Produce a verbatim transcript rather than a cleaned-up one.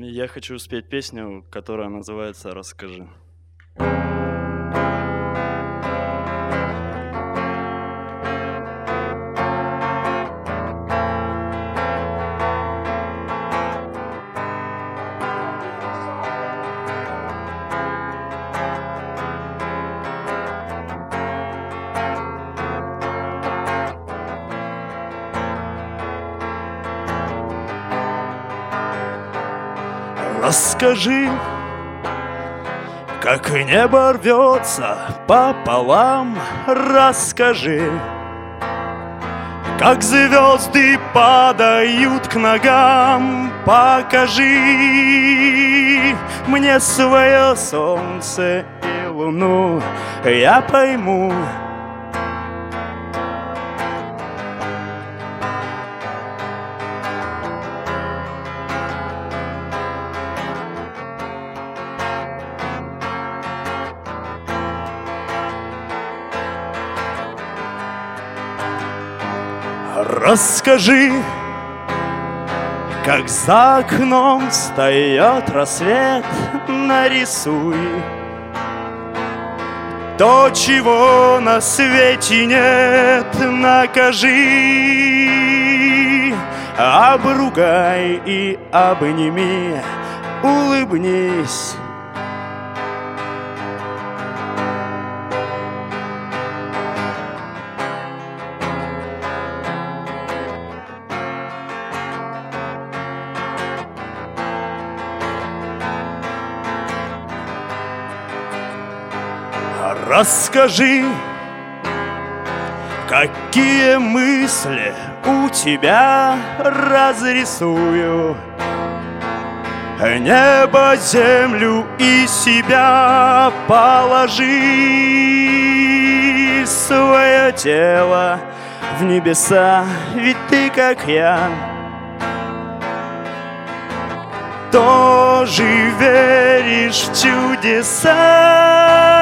Я хочу спеть песню, которая называется «Расскажи». Расскажи, как небо рвется пополам. Расскажи, как звезды падают к ногам. Покажи мне свое солнце и луну, я пойму. Расскажи, как за окном встает рассвет. Нарисуй то, чего на свете нет. Накажи, обругай и обними, улыбнись. Расскажи, какие мысли у тебя разрисую. Небо, землю и себя положи. Свое тело в небеса, ведь ты, как я, тоже веришь в чудеса.